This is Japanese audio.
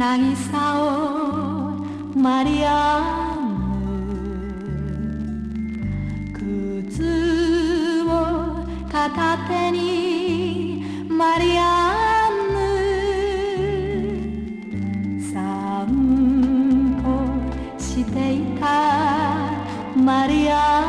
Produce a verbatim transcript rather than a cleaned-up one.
渚をマリアンヌ靴を片手にマリアンヌ散歩していたマリアンヌ